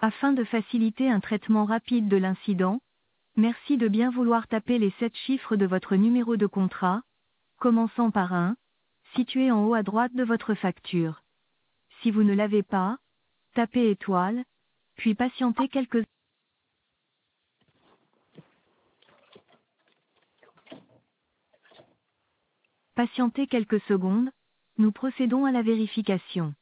Afin de faciliter un traitement rapide de l'incident, merci de bien vouloir taper les 7 chiffres de votre numéro de contrat, commençant par 1, situé en haut à droite de votre facture. Si vous ne l'avez pas, tapez étoile, puis patientez quelques secondes, nous procédons à la vérification.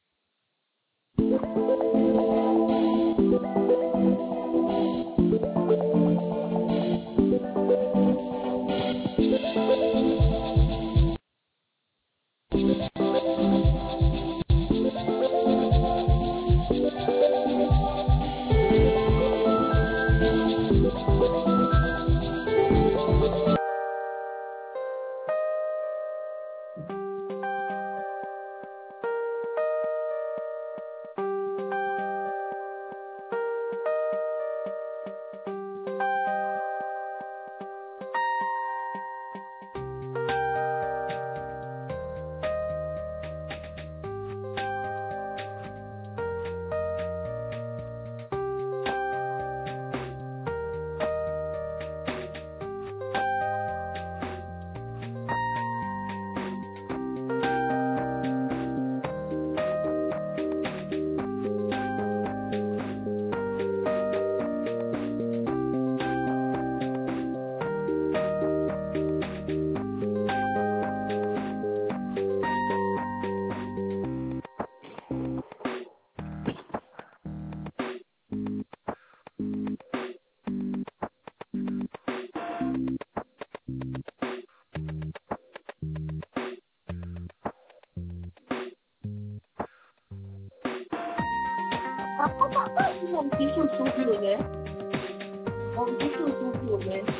Mon petit chouchou qui est là. Mon petit chouchou qui est là.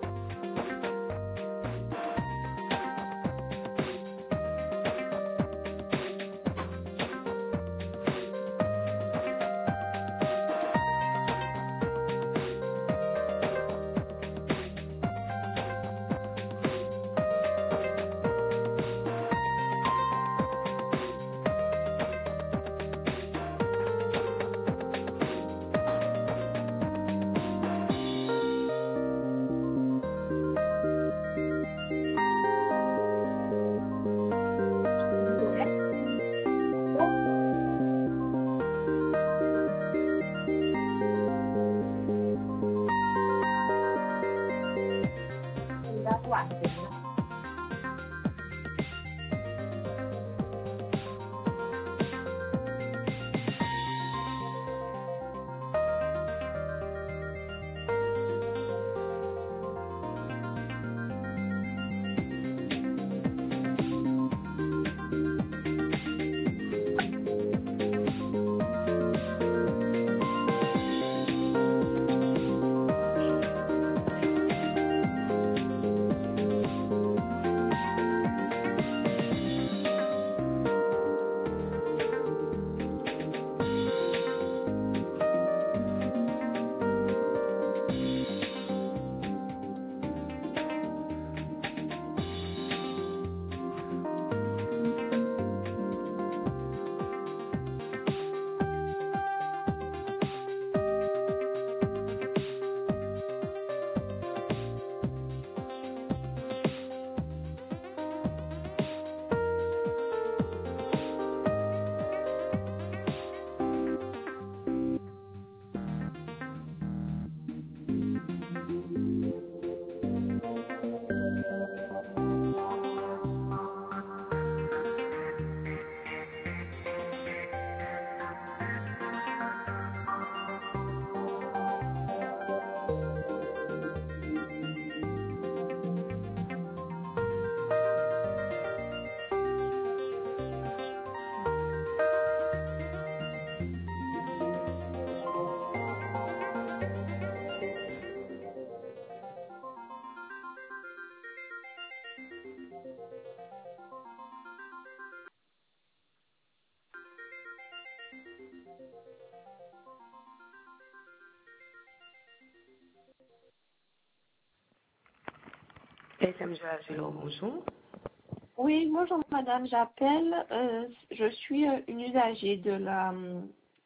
Bonjour. Oui, bonjour madame, j'appelle. Je suis une usagère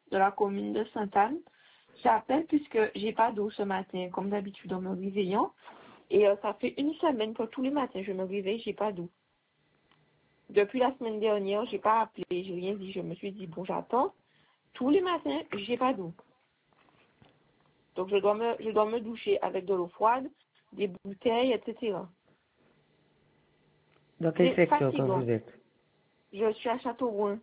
de la commune de Sainte-Anne. J'appelle puisque j'ai pas d'eau ce matin, comme d'habitude en me réveillant. Et ça fait une semaine que tous les matins je me réveille, j'ai pas d'eau. Depuis la semaine dernière, j'ai pas appelé, j'ai rien dit. Je me suis dit bon, j'attends. Tous les matins, j'ai pas d'eau. Donc je dois me doucher avec de l'eau froide, des bouteilles, etc. Dans quel C'est secteur quand fatigant. vous êtes? Je suis à Châteauroux.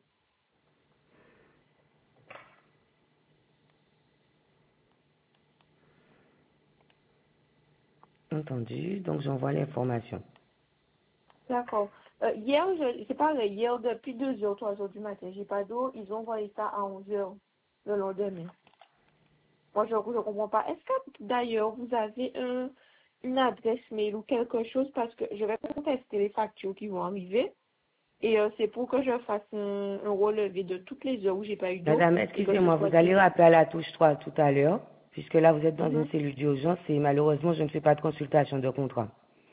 Entendu, donc j'envoie l'information. D'accord. Hier, c'est pareil, hier, depuis 2h, 3h du matin, j'ai pas d'eau. Ils ont envoyé ça à 11h le lendemain. Moi, je ne comprends pas. Est-ce que, d'ailleurs, vous avez une adresse mail ou quelque chose parce que je vais contester les factures qui vont arriver et c'est pour que je fasse un relevé de toutes les heures où j'ai pas eu d'eau Madame, et que je excusez-moi, sois vous allez payée. rappeler à la touche 3 tout à l'heure, puisque là vous êtes dans une Mhm. cellule d'urgence et malheureusement je ne fais pas de consultation de contrat.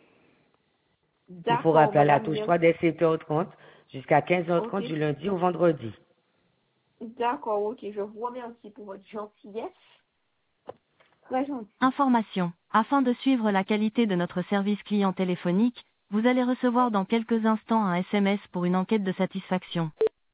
Il faut D'accord, rappeler à la madame. touche 3 dès 7h30 jusqu'à Ok. 15h30 du lundi au vendredi. D'accord, ok. Je vous remercie pour votre gentillesse. Très gentil. Information. Afin de suivre la qualité de notre service client téléphonique, vous allez recevoir dans quelques instants un SMS pour une enquête de satisfaction.